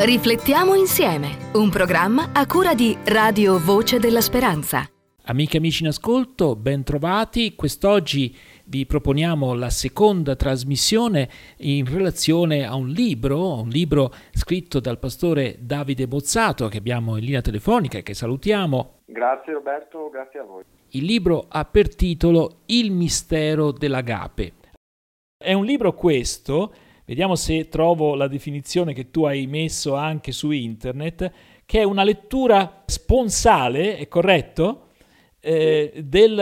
Riflettiamo insieme, un programma a cura di Radio Voce della Speranza. Amiche e amici in ascolto, ben trovati. Quest'oggi vi proponiamo la seconda trasmissione in relazione a un libro scritto dal pastore Davide Bozzato, che abbiamo in linea telefonica e che salutiamo. Grazie Roberto, grazie a voi. Il libro ha per titolo Il mistero dell'agape. È un libro questo, vediamo se trovo la definizione che tu hai messo anche su internet, che è una lettura sponsale, è corretto? Del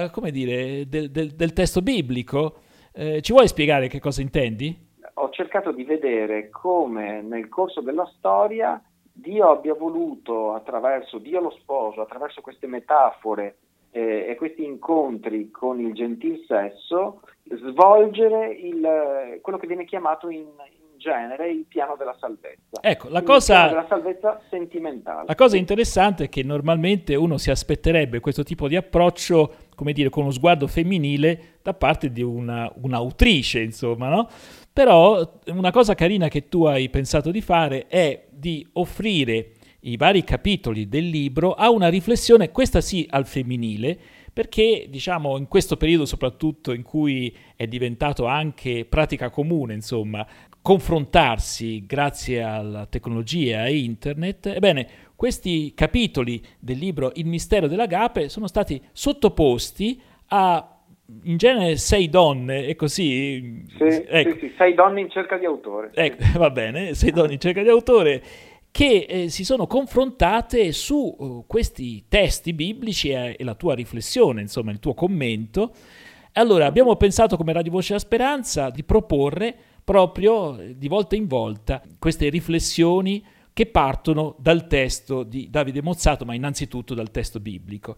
testo biblico. Ci vuoi spiegare che cosa intendi? Ho cercato di vedere come nel corso della storia Dio abbia voluto, attraverso Dio lo sposo, attraverso queste metafore e questi incontri con il gentil sesso, svolgere quello che viene chiamato in genere il piano della salvezza. Ecco, il piano della salvezza sentimentale. La cosa interessante è che normalmente uno si aspetterebbe questo tipo di approccio, come dire, con uno sguardo femminile da parte di un'autrice, insomma, no? Però una cosa carina che tu hai pensato di fare è di offrire i vari capitoli del libro a una riflessione, questa sì, al femminile, perché diciamo in questo periodo soprattutto in cui è diventato anche pratica comune, insomma, confrontarsi grazie alla tecnologia e internet, ebbene, questi capitoli del libro Il mistero dell'agape sono stati sottoposti a in genere 6 donne, e così... Ecco. Sì, 6 donne in cerca di autore. Ecco, va bene, 6 donne in cerca di autore che si sono confrontate su questi testi biblici e la tua riflessione, insomma, il tuo commento. Allora, abbiamo pensato come Radio Voce della Speranza di proporre proprio di volta in volta queste riflessioni che partono dal testo di Davide Bozzato, ma innanzitutto dal testo biblico.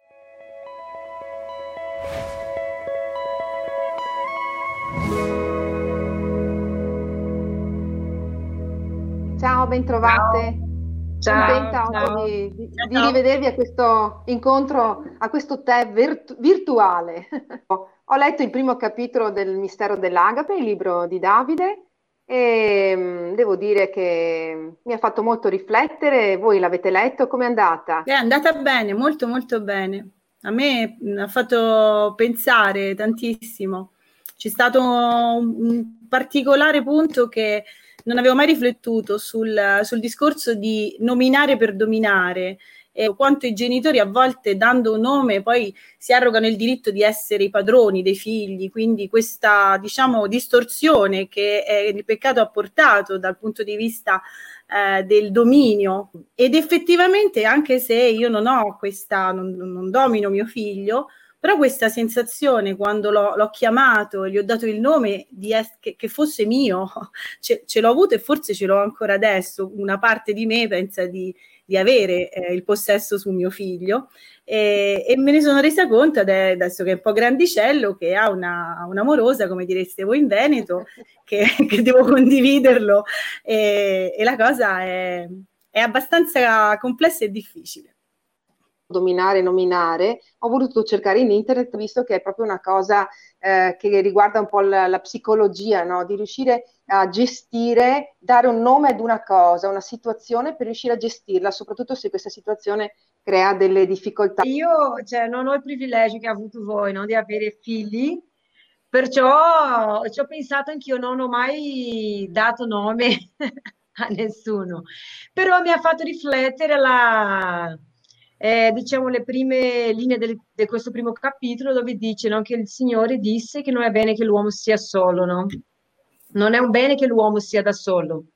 Ciao, bentrovate. Contenta oggi di rivedervi a questo incontro, a questo tè virtuale. Ho letto il primo capitolo del Mistero dell'Agape, il libro di Davide, e devo dire che mi ha fatto molto riflettere. Voi l'avete letto? Com'è andata? È andata bene, molto molto bene. A me ha fatto pensare tantissimo. C'è stato un particolare punto che non avevo mai riflettuto sul discorso di nominare per dominare, e quanto i genitori a volte, dando un nome, poi si arrogano il diritto di essere i padroni dei figli, quindi questa, diciamo, distorsione che il peccato ha portato dal punto di vista del dominio. Ed effettivamente, anche se io non ho non domino mio figlio, però questa sensazione, quando l'ho chiamato e gli ho dato il nome che fosse mio, ce l'ho avuto e forse ce l'ho ancora adesso. Una parte di me pensa di avere il possesso su mio figlio, e me ne sono resa conto adesso che è un po' grandicello, che ha una morosa, come direste voi in Veneto, che devo condividerlo, e la cosa è abbastanza complessa e difficile. Dominare, nominare, ho voluto cercare in internet, visto che è proprio una cosa che riguarda un po' la psicologia, no? Di riuscire a gestire, dare un nome ad una cosa, una situazione, per riuscire a gestirla, soprattutto se questa situazione crea delle difficoltà. Io non ho il privilegio che ha avuto voi, no? Di avere figli, perciò ci ho pensato anch'io, non ho mai dato nome a nessuno, però mi ha fatto riflettere diciamo le prime linee di questo primo capitolo, dove dice, no, che il Signore disse che non è bene che l'uomo sia solo, no? Non è un bene che l'uomo sia da solo.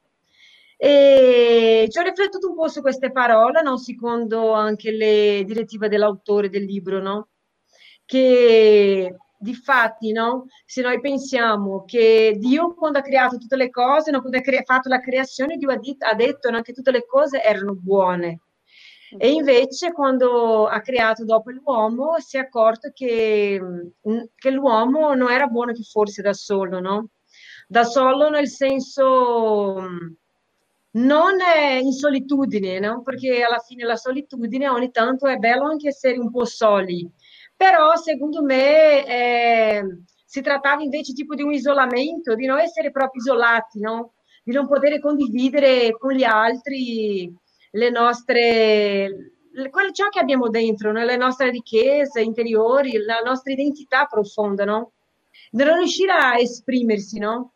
E ci ho riflettuto un po' su queste parole, no? Secondo anche le direttive dell'autore del libro, no? Che difatti, no? Se noi pensiamo che Dio, quando ha creato tutte le cose, no? Quando ha fatto la creazione, Dio ha detto, no, che tutte le cose erano buone. E invece, quando ha creato dopo l'uomo, si è accorto che l'uomo non era buono che fosse da solo, no? Da solo nel senso non in solitudine, no? Perché alla fine la solitudine ogni tanto è bello anche essere un po' soli, però secondo me si trattava invece tipo di un isolamento, di non essere proprio isolati, no? di non poter condividere con gli altri le nostre, ciò che abbiamo dentro, no? Le nostre ricchezze interiori, la nostra identità profonda, no? Di non riuscire a esprimersi, no?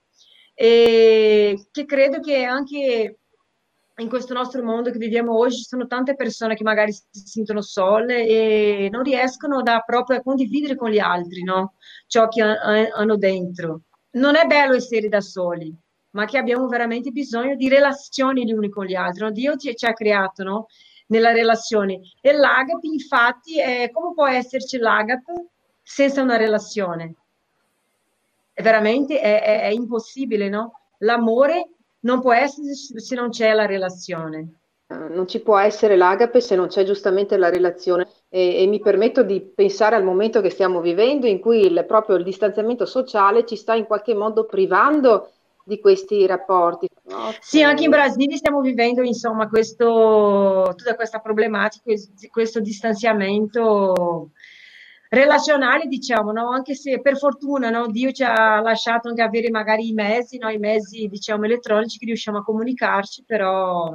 E che credo che anche in questo nostro mondo che viviamo oggi ci sono tante persone che magari si sentono sole e non riescono proprio a condividere con gli altri, no? Ciò che hanno dentro. Non è bello essere da soli, ma che abbiamo veramente bisogno di relazioni gli uni con gli altri, no? Dio ci ha creato, no? Nella relazione. E l'agape, infatti, come può esserci l'agape senza una relazione? Veramente è impossibile, no? L'amore non può essere se non c'è la relazione. Non ci può essere l'agape se non c'è giustamente la relazione e mi permetto di pensare al momento che stiamo vivendo in cui proprio il distanziamento sociale ci sta in qualche modo privando di questi rapporti. Okay. Sì, anche in Brasile stiamo vivendo insomma tutta questa problematica, questo distanziamento relazionale, diciamo, no? Anche se per fortuna, no? Dio ci ha lasciato anche avere magari i mezzi, no? I mezzi, diciamo, elettronici che riusciamo a comunicarci, però...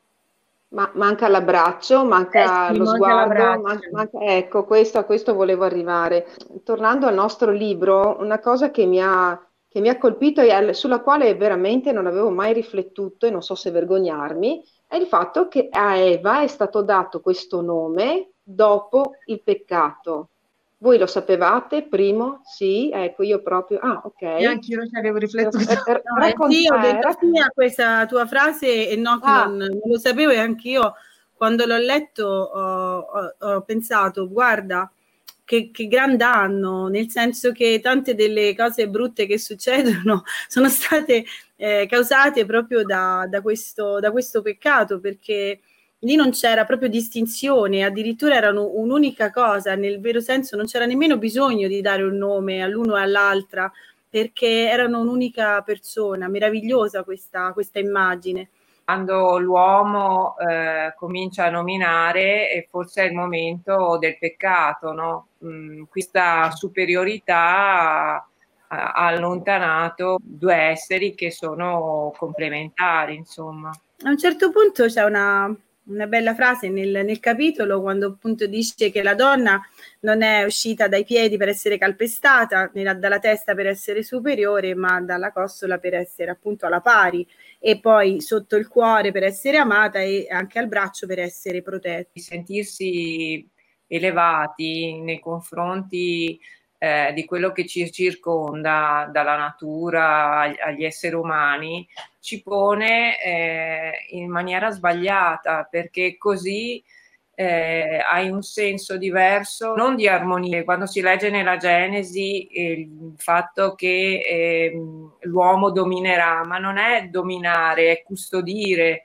manca l'abbraccio, manca sì, lo manca sguardo, ecco, a questo volevo arrivare. Tornando al nostro libro, una cosa che mi ha colpito e sulla quale veramente non avevo mai riflettuto e non so se vergognarmi, è il fatto che a Eva è stato dato questo nome dopo il peccato. Voi lo sapevate? Primo? Sì, ecco, io proprio... Ah, ok. E anche io non ci avevo riflettuto. Sì, ho detto sì a questa tua frase e no, che non lo sapevo, e anche io quando l'ho letto ho pensato, guarda, che gran danno, nel senso che tante delle cose brutte che succedono sono state causate proprio da questo peccato, perché lì non c'era proprio distinzione, addirittura erano un'unica cosa, nel vero senso non c'era nemmeno bisogno di dare un nome all'uno e all'altra, perché erano un'unica persona. Meravigliosa questa immagine. Quando l'uomo comincia a nominare, forse è il momento del peccato, no? Questa superiorità ha allontanato due esseri che sono complementari, insomma. A un certo punto c'è una bella frase nel capitolo, quando appunto dice che la donna non è uscita dai piedi per essere calpestata, dalla testa per essere superiore, ma dalla costola per essere appunto alla pari, e poi sotto il cuore per essere amata e anche al braccio per essere protetti. Sentirsi elevati nei confronti di quello che ci circonda, dalla natura agli esseri umani, ci pone in maniera sbagliata, perché così hai un senso diverso, non di armonia. Quando si legge nella Genesi il fatto che l'uomo dominerà, ma non è dominare, è custodire,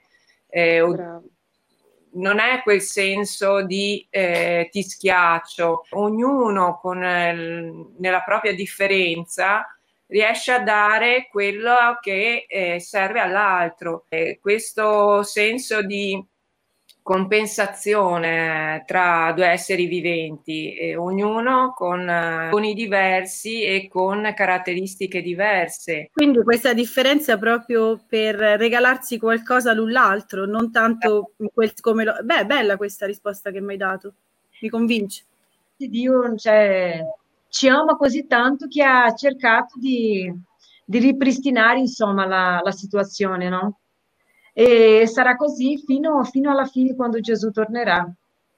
non è quel senso di ti schiaccio. Ognuno nella propria differenza riesce a dare quello che serve all'altro. Questo senso di compensazione tra due esseri viventi, ognuno con doni diversi e con caratteristiche diverse. Quindi questa differenza proprio per regalarsi qualcosa l'un l'altro, non tanto come lo... Beh, bella questa risposta che mi hai dato, mi convince. Dio ci ama così tanto che ha cercato di ripristinare insomma la situazione, no? E sarà così fino alla fine, quando Gesù tornerà.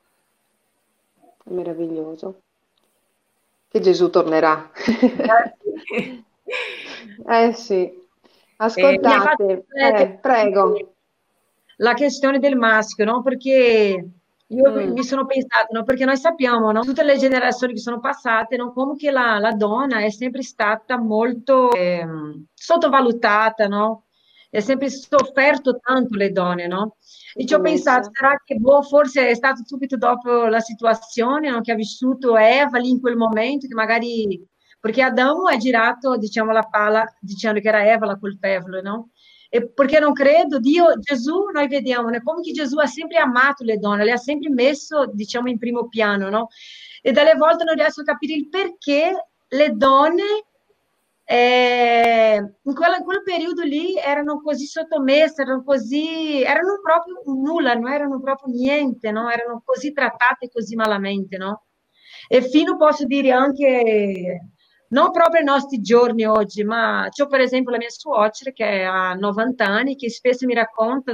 Meraviglioso. Che Gesù tornerà. Sì. Ascoltate, prego. La questione del maschio, no? Perché io mi sono pensato, no? Perché noi sappiamo, no? Tutte le generazioni che sono passate, no? Come che la donna è sempre stata molto sottovalutata, no? È sempre sofferto tanto le donne, no? E ci ho pensato, sarà che forse è stato subito dopo la situazione, no? Che ha vissuto Eva lì in quel momento, che magari, perché Adamo ha girato, diciamo, la palla dicendo che era Eva la colpevole, no? E perché non credo, Gesù, noi vediamo, né? Come che Gesù ha sempre amato le donne, le ha sempre messo, diciamo, in primo piano, no? E dalle volte non riesco a capire il perché le donne In quel periodo lì erano così sottomesse, erano proprio nulla, non erano proprio niente, no? Erano così trattate così malamente, no? E fino posso dire anche, non proprio ai nostri giorni oggi, ma c'ho per esempio la mia suocera che ha 90 anni, che spesso mi racconta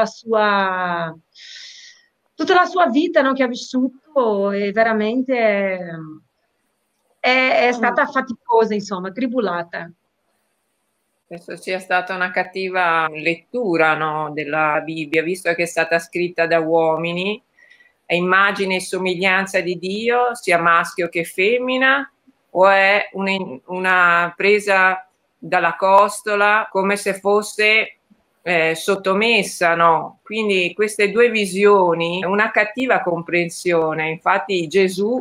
tutta la sua vita, no, che ha vissuto, e veramente è stata faticosa, insomma, tribulata. Penso sia stata una cattiva lettura, no, della Bibbia, visto che è stata scritta da uomini, a immagine e somiglianza di Dio, sia maschio che femmina, o è una presa dalla costola come se fosse sottomessa, no? Quindi queste due visioni, una cattiva comprensione. Infatti Gesù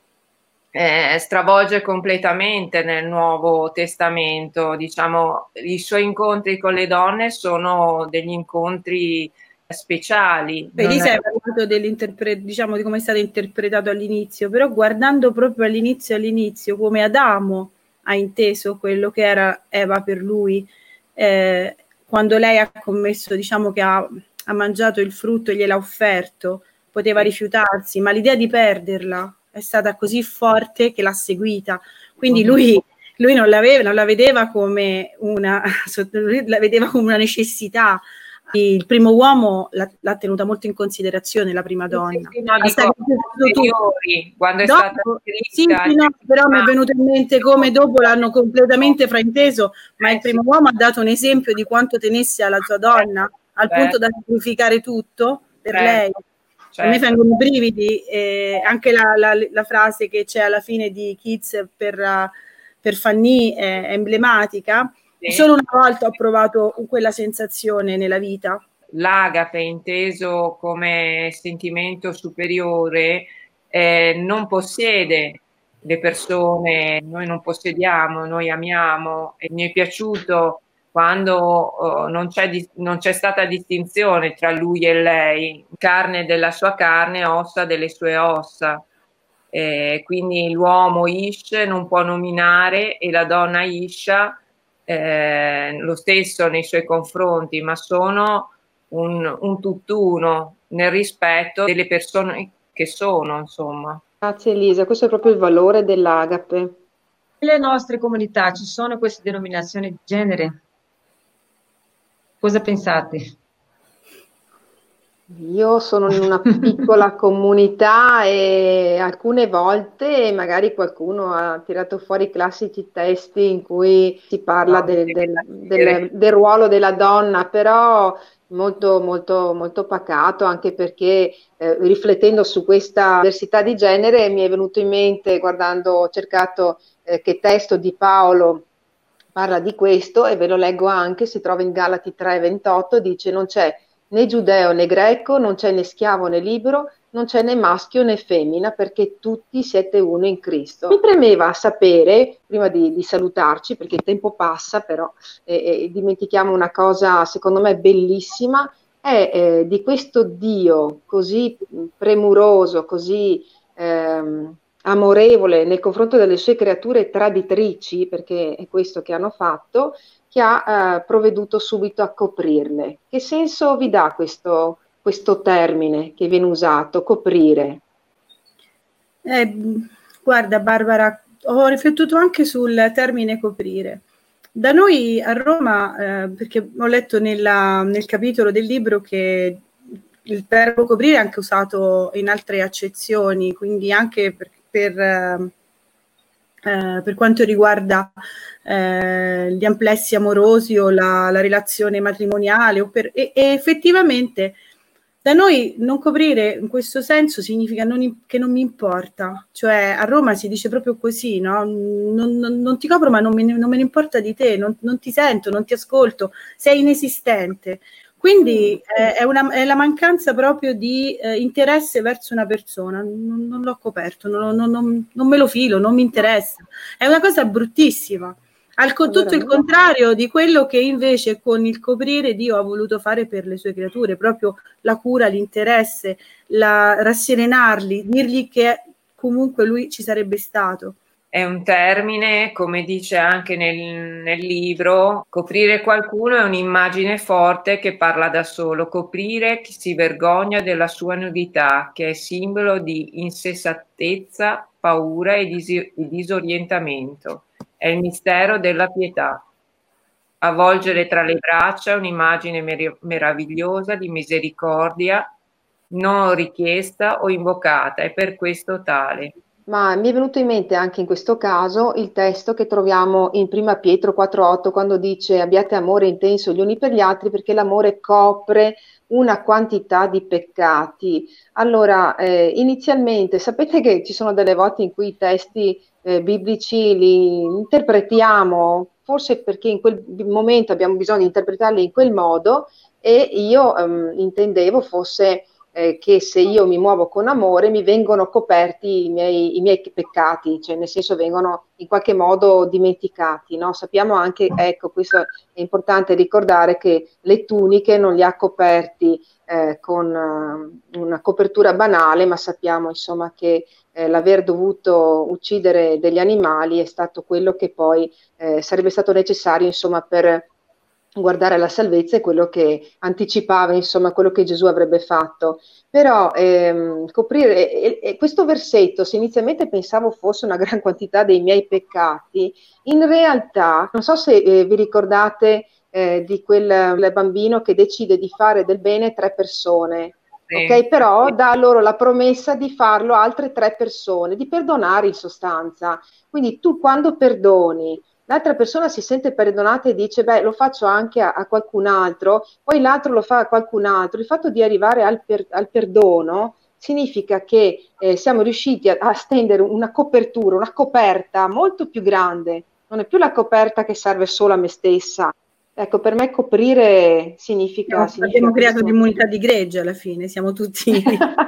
stravolge completamente nel Nuovo Testamento, diciamo, i suoi incontri con le donne sono degli incontri speciali. Elisa hai parlato diciamo, di come è stato interpretato all'inizio, però guardando proprio all'inizio come Adamo ha inteso quello che era Eva per lui, quando lei ha commesso, diciamo che ha mangiato il frutto e gliel'ha offerto, poteva rifiutarsi, ma l'idea di perderla è stata così forte che l'ha seguita. Quindi lui non la vedeva come la vedeva come una necessità. Il primo uomo l'ha tenuta molto in considerazione, la prima donna. Quando è stata scritta, però mi è venuto in mente come dopo l'hanno completamente frainteso, ma il primo uomo ha dato un esempio di quanto tenesse alla sua donna, al punto da sacrificare tutto per lei. A me vengono i brividi, anche la frase che c'è alla fine di Kids per Fanny è emblematica. Solo una volta ho provato quella sensazione nella vita. L'agape, inteso come sentimento superiore, non possiede le persone, noi non possediamo, noi amiamo, e mi è piaciuto quando non c'è stata distinzione tra lui e lei, carne della sua carne, ossa delle sue ossa. Quindi l'uomo Ish non può nominare e la donna Isha lo stesso nei suoi confronti, ma sono un tutt'uno nel rispetto delle persone che sono, insomma. Grazie Elisa, questo è proprio il valore dell'agape. Nelle nostre comunità ci sono queste denominazioni di genere? Cosa pensate? Io sono in una piccola comunità e alcune volte magari qualcuno ha tirato fuori i classici testi in cui si parla del ruolo della donna, però molto, molto, molto pacato, anche perché riflettendo su questa diversità di genere mi è venuto in mente, ho cercato che testo di Paolo parla di questo, e ve lo leggo anche, si trova in Galati 3:28, dice: non c'è né giudeo né greco, non c'è né schiavo né libero, non c'è né maschio né femmina, perché tutti siete uno in Cristo. Mi premeva sapere, prima di salutarci, perché il tempo passa, però dimentichiamo una cosa secondo me bellissima, è di questo Dio così premuroso, così amorevole nei confronto delle sue creature traditrici, perché è questo che hanno fatto, che ha provveduto subito a coprirle. Che senso vi dà questo termine che viene usato, coprire? Guarda Barbara, ho riflettuto anche sul termine coprire. Da noi a Roma, perché ho letto nel capitolo del libro che il verbo coprire è anche usato in altre accezioni, quindi anche per quanto riguarda gli amplessi amorosi o la relazione matrimoniale, e effettivamente da noi non coprire in questo senso significa che non mi importa, cioè a Roma si dice proprio così, no? Non ti copro, ma non me ne importa di te, non ti sento, non ti ascolto, sei inesistente. Quindi è la mancanza proprio di interesse verso una persona, non l'ho coperto, non me lo filo, non mi interessa. È una cosa bruttissima, tutto il contrario di quello che invece con il coprire Dio ha voluto fare per le sue creature, proprio la cura, l'interesse, rasserenarli, dirgli che comunque lui ci sarebbe stato. è un termine, come dice anche nel libro, coprire qualcuno è un'immagine forte che parla da solo, coprire chi si vergogna della sua nudità, che è simbolo di insensatezza, paura e disorientamento. È il mistero della pietà. Avvolgere tra le braccia un'immagine meravigliosa di misericordia non richiesta o invocata, è per questo tale. Ma mi è venuto in mente anche in questo caso il testo che troviamo in Prima Pietro 4,8 quando dice abbiate amore intenso gli uni per gli altri perché l'amore copre una quantità di peccati. Allora, inizialmente sapete che ci sono delle volte in cui i testi biblici li interpretiamo, forse perché in quel momento abbiamo bisogno di interpretarli in quel modo e io intendevo fosse che se io mi muovo con amore mi vengono coperti i miei peccati, cioè nel senso vengono in qualche modo dimenticati, no? Sappiamo anche, ecco, questo è importante ricordare che le tuniche non li ha coperti con una copertura banale, ma sappiamo insomma che l'aver dovuto uccidere degli animali è stato quello che poi sarebbe stato necessario insomma per guardare alla salvezza è quello che anticipava, insomma, quello che Gesù avrebbe fatto. Però coprire questo versetto, se inizialmente pensavo fosse una gran quantità dei miei peccati, in realtà, non so se vi ricordate di quel bambino che decide di fare del bene 3 persone. Sì. Ok, però dà loro la promessa di farlo a altre 3 persone, di perdonare in sostanza. Quindi tu quando perdoni, l'altra persona si sente perdonata e dice, beh, lo faccio anche a qualcun altro, poi l'altro lo fa a qualcun altro. Il fatto di arrivare al perdono significa che siamo riusciti a stendere una copertura, una coperta molto più grande. Non è più la coperta che serve solo a me stessa. Ecco, per me coprire significa abbiamo creato questo. l'immunità di gregge alla fine, siamo tutti...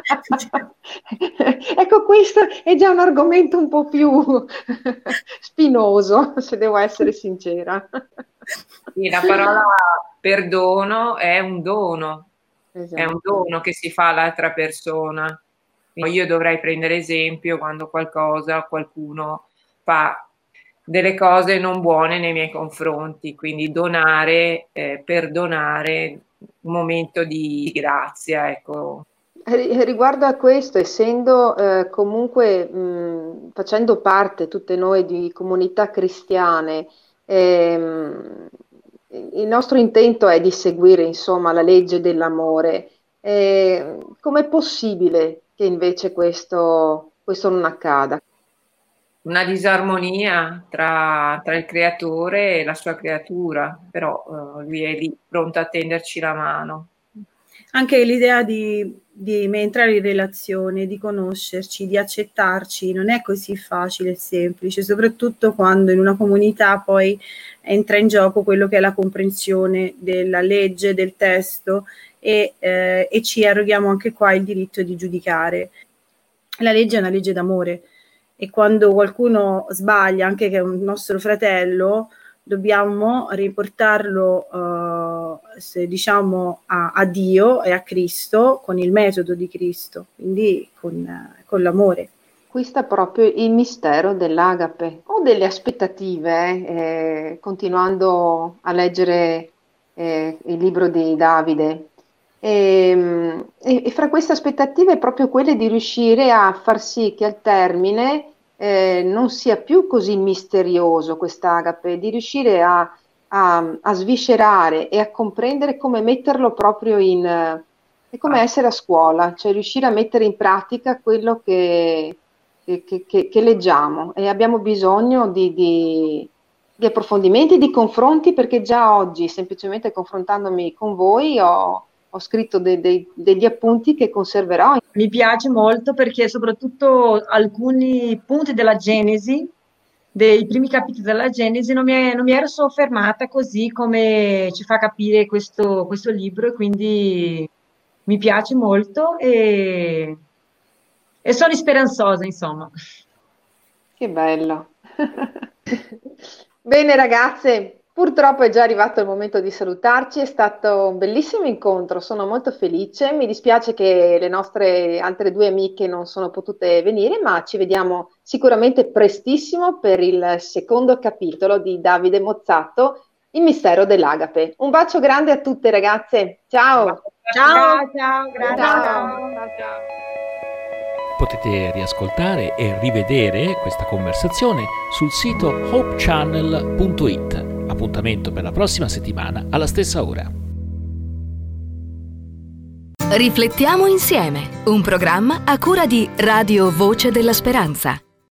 Ecco, questo è già un argomento un po' più spinoso, se devo essere sincera. Sì, la parola perdono è un dono, Esatto. è un dono che si fa all'altra persona. Quindi io dovrei prendere esempio quando qualcuno fa delle cose non buone nei miei confronti, quindi donare, perdonare, un momento di grazia, ecco. Riguardo a questo, essendo comunque facendo parte tutte noi di comunità cristiane, il nostro intento è di seguire insomma la legge dell'amore. Com'è possibile che invece questo non accada? Una disarmonia tra il creatore e la sua creatura, però lui è lì pronto a tenderci la mano. Anche l'idea di entrare in relazione, di conoscerci, di accettarci, non è così facile e semplice, soprattutto quando in una comunità poi entra in gioco quello che è la comprensione della legge, del testo e ci arroghiamo anche qua il diritto di giudicare. La legge è una legge d'amore e quando qualcuno sbaglia, anche che è un nostro fratello, dobbiamo riportarlo diciamo a Dio e a Cristo con il metodo di Cristo, quindi con l'amore. Qui sta proprio il mistero dell'agape o delle aspettative, continuando a leggere il libro di Davide. E fra queste aspettative è proprio quelle di riuscire a far sì che al termine non sia più così misterioso quest'agape, di riuscire a sviscerare e a comprendere come metterlo proprio è come essere a scuola, cioè riuscire a mettere in pratica quello che leggiamo e abbiamo bisogno di approfondimenti, di confronti, perché già oggi, semplicemente confrontandomi con voi, ho scritto degli appunti che conserverò. Mi piace molto perché soprattutto alcuni punti della Genesi, dei primi capitoli della Genesi, non mi ero soffermata così come ci fa capire questo libro, e quindi mi piace molto e sono speranzosa, insomma. Che bello. Bene ragazze, Purtroppo è già arrivato il momento di salutarci, è stato un bellissimo incontro, sono molto felice, mi dispiace che le nostre altre 2 amiche non sono potute venire, ma ci vediamo sicuramente prestissimo per il secondo capitolo di Davide Mozzato, Il mistero dell'agape. Un bacio grande a tutte ragazze, ciao! Ciao, grazie. Ciao. Potete riascoltare e rivedere questa conversazione sul sito hopechannel.it. Appuntamento per la prossima settimana alla stessa ora. Riflettiamo insieme, un programma a cura di Radio Voce della Speranza.